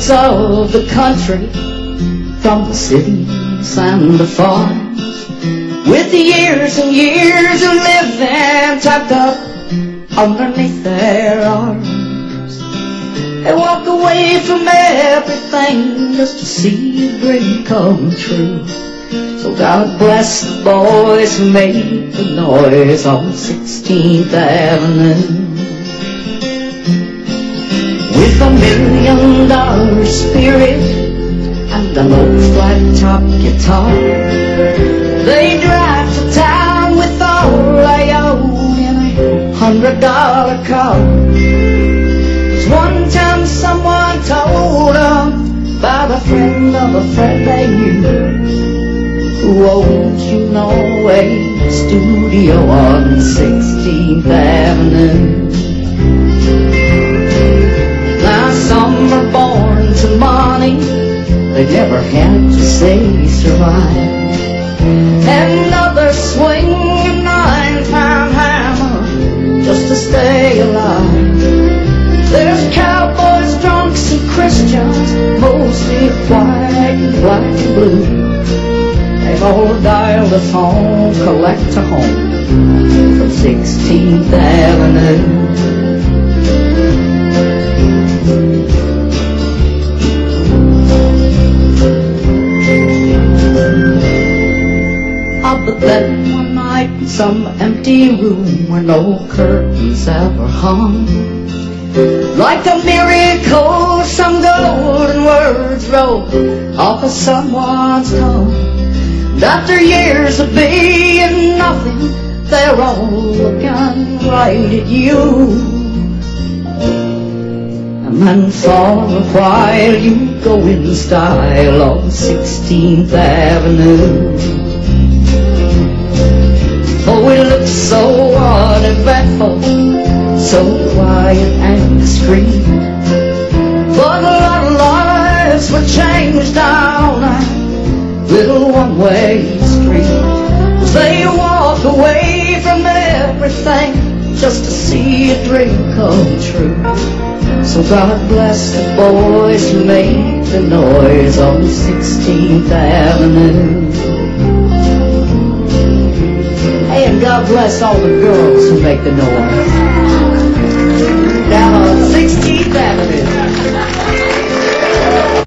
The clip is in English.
boys of the country, from the cities and the farms, with the years and years of living tucked up underneath their arms. They walk away from everything just to see a dream come true. So God bless the boys who made the noise on 16th Avenue. With $1 million spirit and an old flat-top guitar, they drive to town with all they own in a $100 car. 'Cause one time someone told them about a friend of a friend they knew, who owns, you know, a studio on 16th Avenue. Now some are born to money, they never had to say survive, and others swing a 9-pound hammer just to stay alive. There's cowboys, drunks, and Christians, mostly white and black and blue. They've all dialed a phone, collect a home from 16th Avenue. Up at then one night in some empty room where no curtains ever hung, like a miracle, some golden words rolled off of someone's tongue. And after years of being nothing, they're all looking right at you. And then for a while you go in style on 16th Avenue. Oh, it looks so uneventful, so quiet and discreet, but a lot of lives were changed down that little one-way street. They walk away from everything just to see a dream come true. So God bless the boys who made the noise on 16th Avenue. Hey, and God bless all the girls who make the noise down on 16th Avenue.